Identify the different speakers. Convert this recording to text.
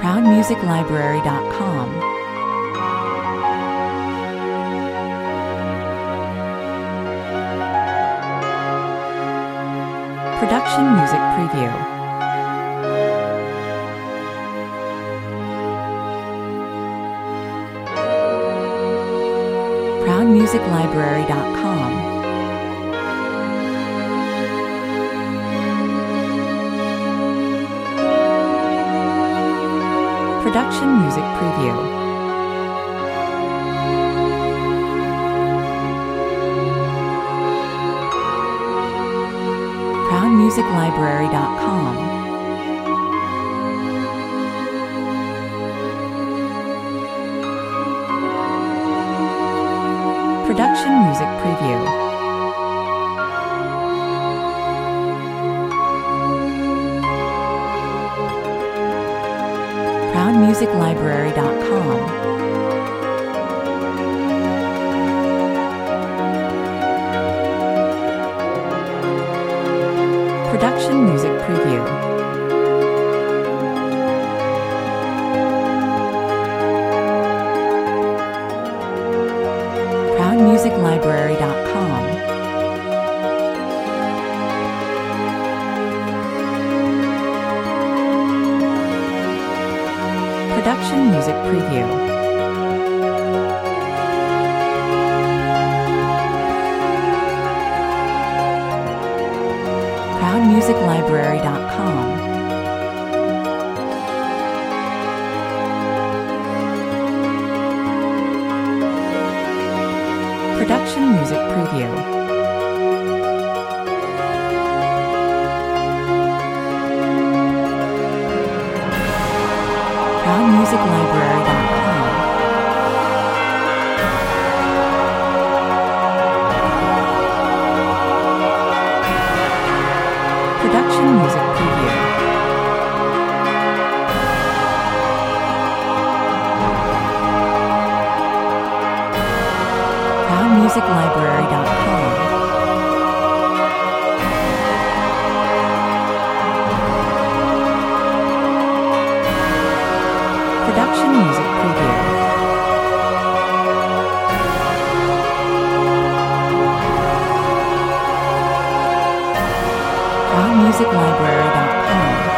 Speaker 1: ProudMusicLibrary.com. Production Music Preview. ProudMusicLibrary.com. Production Music Preview. ProudMusicLibrary.com. Production Music Preview. ProudMusicLibrary.com. Production Music Preview. ProudMusicLibrary.com. Production Music Preview. ProudMusicLibrary.com. Production Music Preview. ProudMusicLibrary.com. Production Music Preview. ProudMusicLibrary.com. Production Music Preview. ProudMusicLibrary.com.